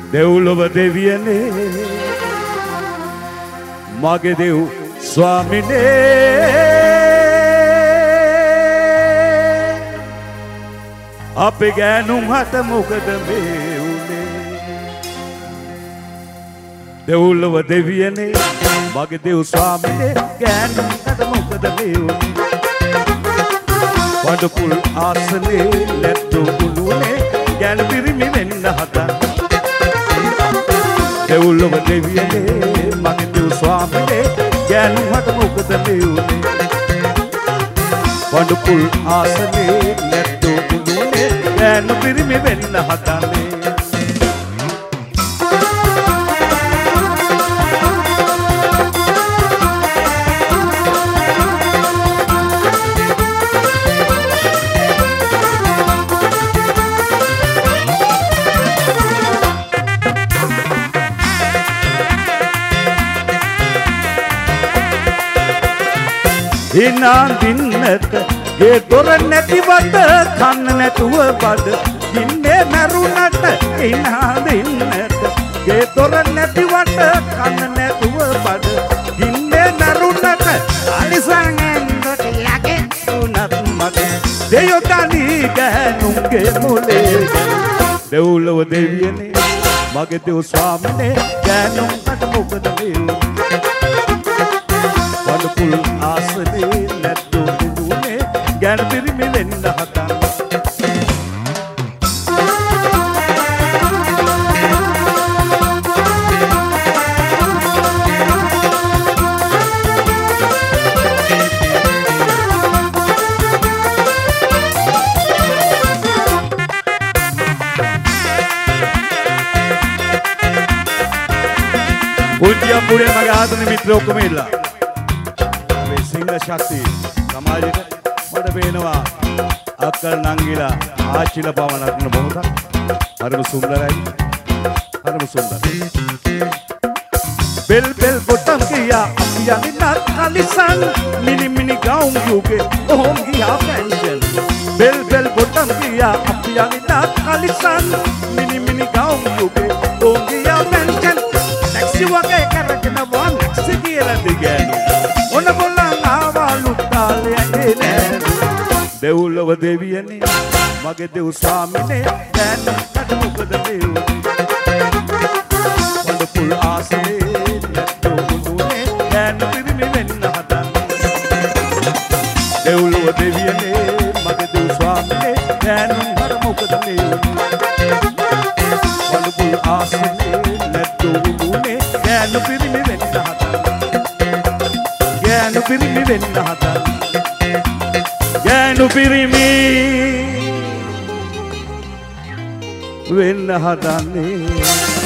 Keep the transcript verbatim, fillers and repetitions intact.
දෙව්ලොව දෙවියනේ මගේ දෙව් ස්වාමිනේ අපේ ගෑනුම් හට මොකද මේ උනේ දෙව්ලොව දෙවියනේ මගේ දෙව් ස්වාමිනේ ගෑනුම් හට මොකද මේ උනේ වඩකුල් ආසනේ ලැබ්දෝ කුළුනේ ගෑනු පිරිමි වෙන්න හදන දෙව්ලොව දෙවියනේ මගේ දෙව් ස්වාමිනේ ගෑනු හට මොකද මේ උනේ වඩකුල් ආසනේ ලැබ්දෝ කුළුනේ ගෑනු පිරිමි වෙන්න හදන්නේ හිනා දින්නට ගේ දොර නැතිවට කන්න නැතුව බඩ දින්නේ මරුණට හිනා දින්නට ගේ දොර නැතිවට කන්න නැතුව බඩ දින්නේ මරුණට අලිසංගෙන්දට යගේ උනත් මගේ දෙයෝ තනි ගෑනුන්ගේ මොලේ දෙව්ලොව දෙවියනේ මගේ දෙව් ස්වාමිනේ ගෑනුන්ට මොකද මේ වඩකුල් ආසනේ නැද්දෝ කුළුනේ ගෑනු පිරිමි වෙන්න හදන පුංචිය පුරේ මගේ ආදරණීය මිත්‍රයෝ ඔක්කොම ඉල්ලා සිංහ ශක්තිය සමාජයට මට පේනවා අක්කල් නංගිලා ආච්චිලා පවන නටන මොහොතක් හරිම සුන්දරයි හරිම සුන්දරයි බෙල් බෙල් බොටම් කියා අපියනි නත් කලිසන් මිනි මිනි ගවුම් යුගේ ඔහොම ගියා ෆැෂන් බෙල් බෙල් බොටම් කියා අපියනි නත් කලිසන් මිනි මිනි ගවුම් යුගේ ඔහොම ගියා ෆැෂන් ටැක්සි වගේ කරගෙන වන් ටැක්සි කියලා දිගෑනු ඔන්න බොල්ලන් ආවලු කාලේ දෙව්ලොව දෙවියනේ මගේ දෙව් ස්වාමිනේ ගෑනුන්ට මොකද මේ උනේ වඩකුල් ආසනේ නැද්දෝ කුළුනේ ගෑනු පිරිමි වෙන්න හදන දෙව්ලොව දෙවියනේ මගේ දෙව් ස්වාමිනේ ගෑනුන්ට මොකද මේ උනේ වඩකුල් ආසනේ නැද්දෝ කුළුනේ ගෑනු පිරිමි වෙන්න හදන ගෑනු පිරිමි වෙන්න හදන ගෑනු පිරිමි වෙන්න හදන්නේ